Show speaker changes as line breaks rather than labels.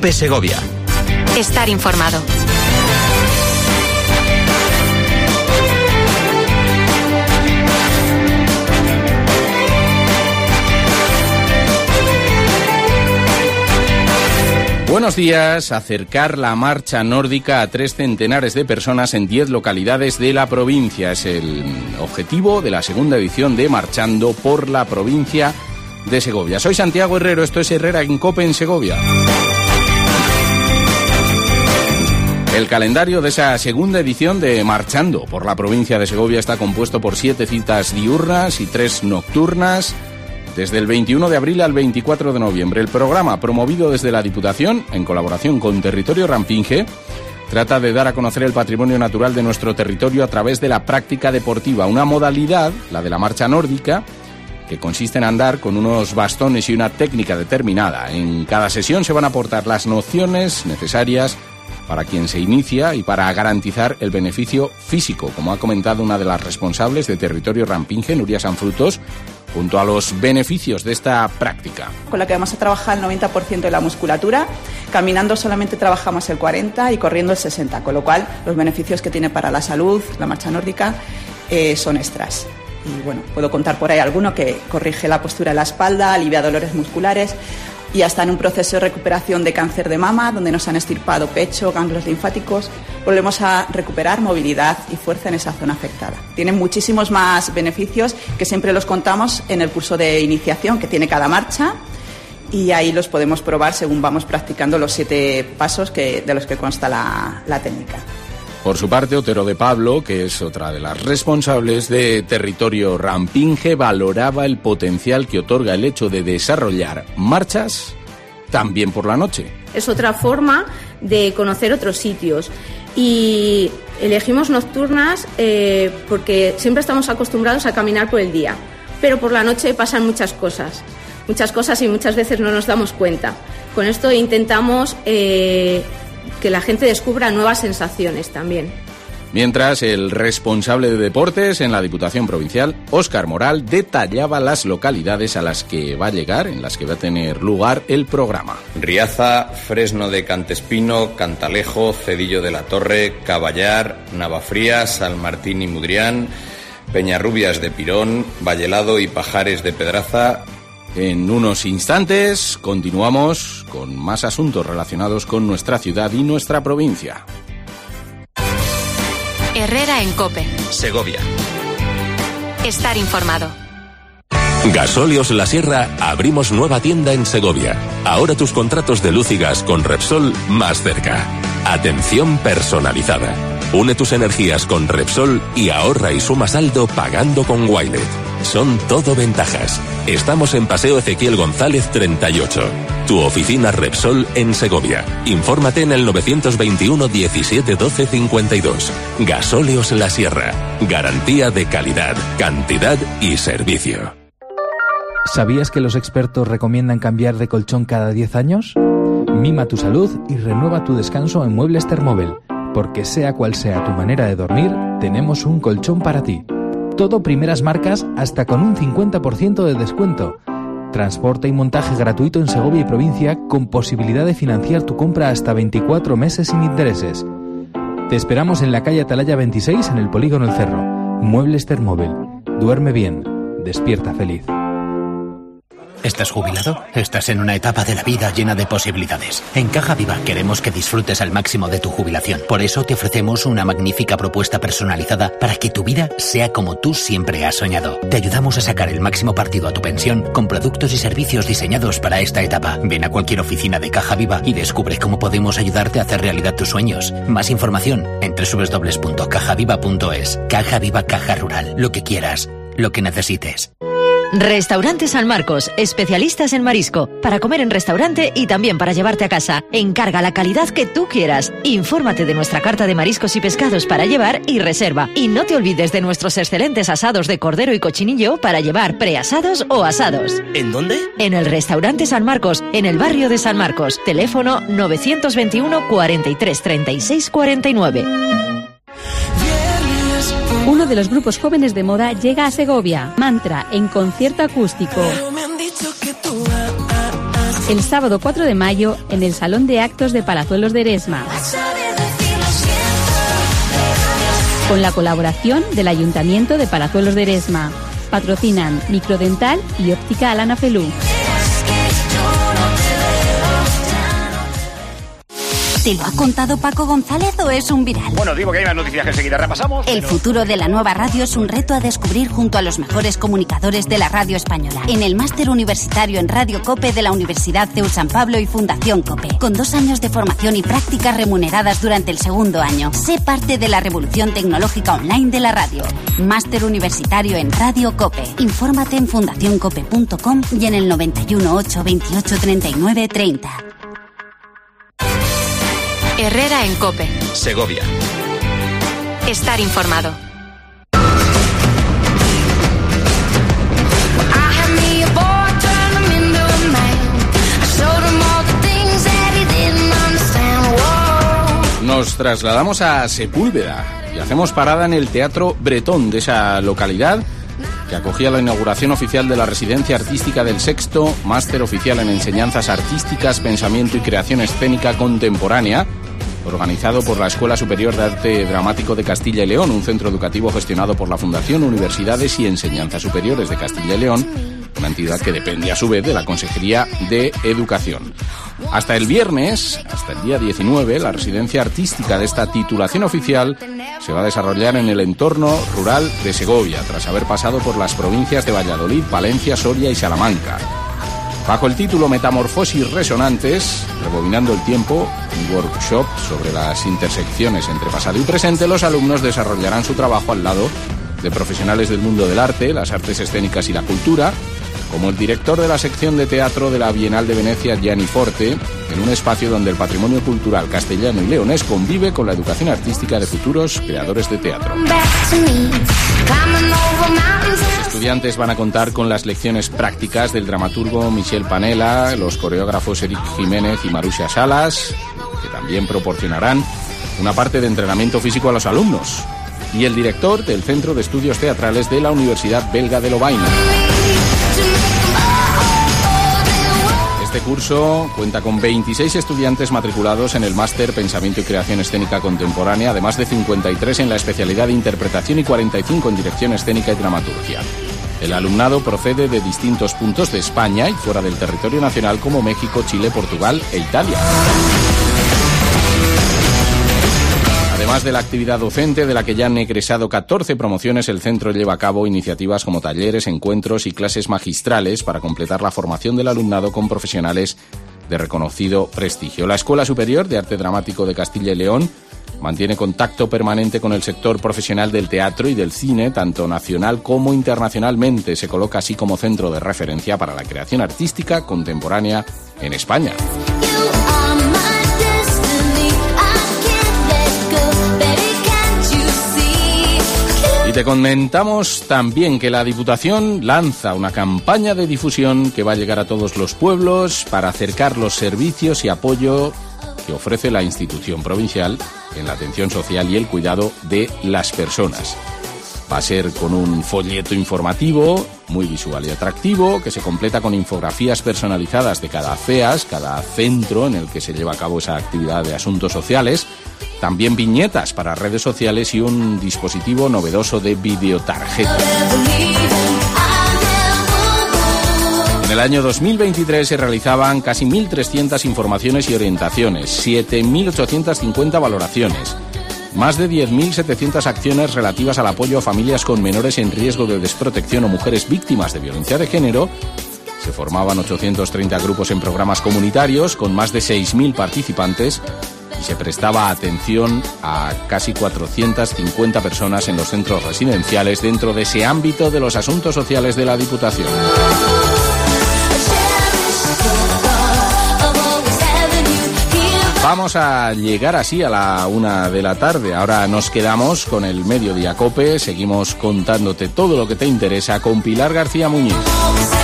COPE Segovia.
Estar informado.
Buenos días. Acercar la marcha nórdica a 3 centenares de personas en 10 localidades de la provincia. Es el objetivo de la segunda edición de Marchando por la provincia de Segovia. Soy Santiago Herrero, esto es Herrera en COPE en Segovia. El calendario de esa segunda edición de Marchando por la provincia de Segovia está compuesto por 7 citas diurnas y 3 nocturnas, desde el 21 de abril al 24 de noviembre. El programa, promovido desde la Diputación, en colaboración con Territorio Rampinge, trata de dar a conocer el patrimonio natural de nuestro territorio a través de la práctica deportiva, una modalidad, la de la marcha nórdica, que consiste en andar con unos bastones y una técnica determinada. En cada sesión se van a aportar las nociones necesarias para quien se inicia y para garantizar el beneficio físico, como ha comentado una de las responsables de Territorio Rampinge, Nuria Sanfrutos, junto a los beneficios de esta práctica.
Con la que vamos a trabajar el 90% de la musculatura, caminando solamente trabajamos el 40% y corriendo el 60%, con lo cual los beneficios que tiene para la salud la marcha nórdica son extras. Y bueno, puedo contar por ahí alguno que corrige la postura de la espalda, alivia dolores musculares y hasta en un proceso de recuperación de cáncer de mama, donde nos han extirpado pecho, ganglios linfáticos, volvemos a recuperar movilidad y fuerza en esa zona afectada. Tienen muchísimos más beneficios que siempre los contamos en el curso de iniciación que tiene cada marcha y ahí los podemos probar según vamos practicando los 7 pasos de los que consta la técnica.
Por su parte, Otero de Pablo, que es otra de las responsables de Territorio Rampinge, valoraba el potencial que otorga el hecho de desarrollar marchas también por la noche.
Es otra forma de conocer otros sitios y elegimos nocturnas porque siempre estamos acostumbrados a caminar por el día, pero por la noche pasan muchas cosas y muchas veces no nos damos cuenta. Con esto intentamos que la gente descubra nuevas sensaciones también.
Mientras, el responsable de deportes en la Diputación Provincial, Óscar Moral, detallaba las localidades a las que va a llegar, en las que va a tener lugar el programa.
Riaza, Fresno de Cantespino, Cantalejo, Cedillo de la Torre, Caballar, Navafría, San Martín y Mudrián, Peñarrubias de Pirón, Vallelado y Pajares de Pedraza.
En unos instantes continuamos con más asuntos relacionados con nuestra ciudad y nuestra provincia.
Herrera en COPE.
Segovia.
Estar informado.
Gasóleos La Sierra, abrimos nueva tienda en Segovia. Ahora tus contratos de luz y gas con Repsol más cerca. Atención personalizada. Une tus energías con Repsol y ahorra y suma saldo pagando con Wilet. Son todo ventajas. Estamos en Paseo Ezequiel González 38. Tu oficina Repsol en Segovia. Infórmate en el 921 17 12 52. Gasóleos La Sierra. Garantía de calidad, cantidad y servicio.
¿Sabías que los expertos recomiendan cambiar de colchón cada 10 años? Mima tu salud y renueva tu descanso en Muebles Thermobel, porque sea cual sea tu manera de dormir, tenemos un colchón para ti. Todo primeras marcas hasta con un 50% de descuento. Transporte y montaje gratuito en Segovia y provincia con posibilidad de financiar tu compra hasta 24 meses sin intereses. Te esperamos en la calle Atalaya 26 en el Polígono El Cerro. Muebles Thermobel. Duerme bien. Despierta feliz.
¿Estás jubilado? Estás en una etapa de la vida llena de posibilidades. En Caja Viva queremos que disfrutes al máximo de tu jubilación. Por eso te ofrecemos una magnífica propuesta personalizada para que tu vida sea como tú siempre has soñado. Te ayudamos a sacar el máximo partido a tu pensión con productos y servicios diseñados para esta etapa. Ven a cualquier oficina de Caja Viva y descubre cómo podemos ayudarte a hacer realidad tus sueños. Más información en www.cajaviva.es. Caja Viva, Caja Rural. Lo que quieras, lo que necesites.
Restaurante San Marcos, especialistas en marisco, para comer en restaurante y también para llevarte a casa. Encarga la calidad que tú quieras. Infórmate de nuestra carta de mariscos y pescados para llevar y reserva. Y no te olvides de nuestros excelentes asados de cordero y cochinillo para llevar preasados o asados.
¿En dónde?
En el Restaurante San Marcos, en el barrio de San Marcos. Teléfono 921 43 36 49.
Uno de los grupos jóvenes de moda llega a Segovia. Mantra, en concierto acústico. el sábado 4 de mayo en el Salón de Actos de Palazuelos de Eresma, con la colaboración del Ayuntamiento de Palazuelos de Eresma. Patrocinan Microdental y Óptica Alana Felú.
¿Te lo ha contado Paco González o es un viral?
Bueno, digo que hay más noticias que enseguida repasamos.
El futuro de la nueva radio es un reto a descubrir junto a los mejores comunicadores de la radio española. En el Máster Universitario en Radio COPE de la Universidad CEU San Pablo y Fundación COPE. Con 2 años de formación y prácticas remuneradas durante el segundo año. Sé parte de la revolución tecnológica online de la radio. Máster Universitario en Radio COPE. Infórmate en fundacioncope.com y en el 91 8 28 39 30.
Herrera en COPE.
Segovia.
Estar informado.
Nos trasladamos a Sepúlveda y hacemos parada en el Teatro Bretón de esa localidad, que acogía la inauguración oficial de la Residencia Artística del Sexto Máster Oficial en Enseñanzas Artísticas, Pensamiento y Creación Escénica Contemporánea, organizado por la Escuela Superior de Arte Dramático de Castilla y León, un centro educativo gestionado por la Fundación Universidades y Enseñanzas Superiores de Castilla y León, una entidad que depende a su vez de la Consejería de Educación. Hasta el viernes, hasta el día 19, la residencia artística de esta titulación oficial se va a desarrollar en el entorno rural de Segovia, tras haber pasado por las provincias de Valladolid, Palencia, Soria y Salamanca. Bajo el título Metamorfosis Resonantes, rebobinando el tiempo, un workshop sobre las intersecciones entre pasado y presente, los alumnos desarrollarán su trabajo al lado de profesionales del mundo del arte, las artes escénicas y la cultura, como el director de la sección de teatro de la Bienal de Venecia, Gianni Forte, en un espacio donde el patrimonio cultural castellano y leonés convive con la educación artística de futuros creadores de teatro. Los estudiantes van a contar con las lecciones prácticas del dramaturgo Michel Panela, los coreógrafos Eric Jiménez y Marusha Salas, que también proporcionarán una parte de entrenamiento físico a los alumnos, y el director del Centro de Estudios Teatrales de la Universidad Belga de Lovaina. Este curso cuenta con 26 estudiantes matriculados en el Máster Pensamiento y Creación Escénica Contemporánea, además de 53 en la especialidad de Interpretación y 45 en Dirección Escénica y Dramaturgia. El alumnado procede de distintos puntos de España y fuera del territorio nacional, como México, Chile, Portugal e Italia. Además de la actividad docente, de la que ya han egresado 14 promociones, el centro lleva a cabo iniciativas como talleres, encuentros y clases magistrales para completar la formación del alumnado con profesionales de reconocido prestigio. La Escuela Superior de Arte Dramático de Castilla y León mantiene contacto permanente con el sector profesional del teatro y del cine, tanto nacional como internacionalmente. Se coloca así como centro de referencia para la creación artística contemporánea en España. Te comentamos también que la Diputación lanza una campaña de difusión que va a llegar a todos los pueblos para acercar los servicios y apoyo que ofrece la institución provincial en la atención social y el cuidado de las personas. Va a ser con un folleto informativo muy visual y atractivo, que se completa con infografías personalizadas de cada CEAS, cada centro en el que se lleva a cabo esa actividad de asuntos sociales, también viñetas para redes sociales y un dispositivo novedoso de videotarjeta. En el año 2023 se realizaban casi 1.300 informaciones y orientaciones, 7.850 valoraciones, más de 10.700 acciones relativas al apoyo a familias con menores en riesgo de desprotección o mujeres víctimas de violencia de género. Se formaban 830 grupos en programas comunitarios con más de 6.000 participantes y se prestaba atención a casi 450 personas en los centros residenciales dentro de ese ámbito de los asuntos sociales de la Diputación. Vamos a llegar así a la 1 de la tarde. Ahora nos quedamos con el Mediodía COPE. Seguimos contándote todo lo que te interesa con Pilar García Muñiz.